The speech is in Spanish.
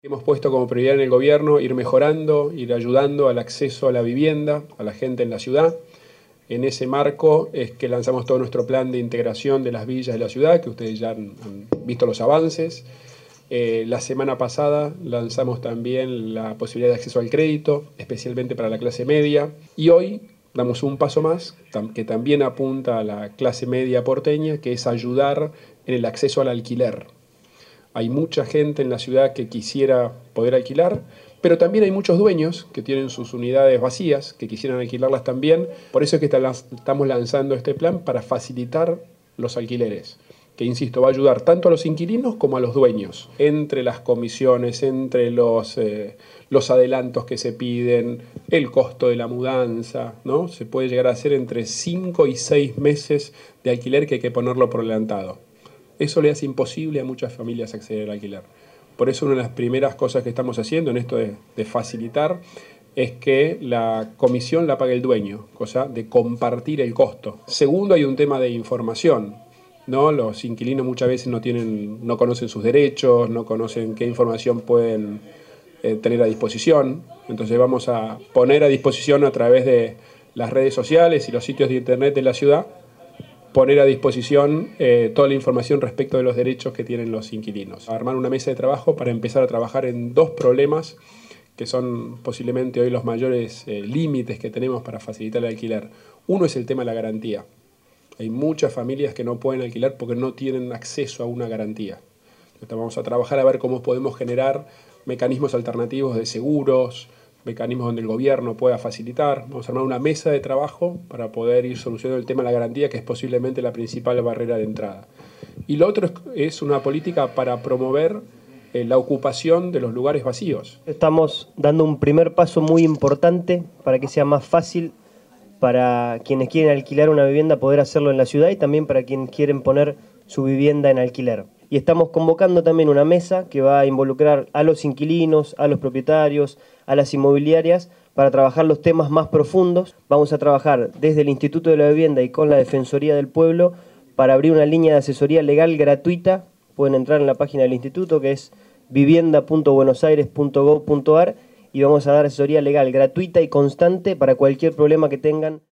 Hemos puesto como prioridad en el gobierno ir mejorando, ir ayudando al acceso a la vivienda, a la gente en la ciudad. En ese marco es que lanzamos todo nuestro plan de integración de las villas de la ciudad, que ustedes ya han visto los avances. La semana pasada lanzamos también la posibilidad de acceso al crédito, especialmente para la clase media. Y hoy damos un paso más, que también apunta a la clase media porteña, que es ayudar en el acceso al alquiler. Hay mucha gente en la ciudad que quisiera poder alquilar, pero también hay muchos dueños que tienen sus unidades vacías, que quisieran alquilarlas también. Por eso es que estamos lanzando este plan para facilitar los alquileres, que, insisto, va a ayudar tanto a los inquilinos como a los dueños. Entre las comisiones, entre los adelantos que se piden, el costo de la mudanza, ¿no? Se puede llegar a hacer entre 5 y 6 meses de alquiler que hay que ponerlo por adelantado. Eso le hace imposible a muchas familias acceder al alquiler. Por eso una de las primeras cosas que estamos haciendo en esto de facilitar es que la comisión la pague el dueño, cosa de compartir el costo. Segundo, hay un tema de información, ¿no? Los inquilinos muchas veces no conocen sus derechos, no conocen qué información pueden tener a disposición. Entonces vamos a poner a disposición a través de las redes sociales y los sitios de internet de la ciudad, poner a disposición toda la información respecto de los derechos que tienen los inquilinos. Armar una mesa de trabajo para empezar a trabajar en dos problemas que son posiblemente hoy los mayores límites que tenemos para facilitar el alquiler. Uno es el tema de la garantía. Hay muchas familias que no pueden alquilar porque no tienen acceso a una garantía. Entonces vamos a trabajar a ver cómo podemos generar mecanismos alternativos de seguros, mecanismos donde el gobierno pueda facilitar. Vamos a armar una mesa de trabajo para poder ir solucionando el tema de la garantía, que es posiblemente la principal barrera de entrada. Y lo otro es una política para promover la ocupación de los lugares vacíos. Estamos dando un primer paso muy importante para que sea más fácil para quienes quieren alquilar una vivienda poder hacerlo en la ciudad y también para quienes quieren poner su vivienda en alquiler. Y estamos convocando también una mesa que va a involucrar a los inquilinos, a los propietarios, a las inmobiliarias, para trabajar los temas más profundos. Vamos a trabajar desde el Instituto de la Vivienda y con la Defensoría del Pueblo para abrir una línea de asesoría legal gratuita. Pueden entrar en la página del instituto, que es vivienda.buenosaires.gov.ar, y vamos a dar asesoría legal gratuita y constante para cualquier problema que tengan.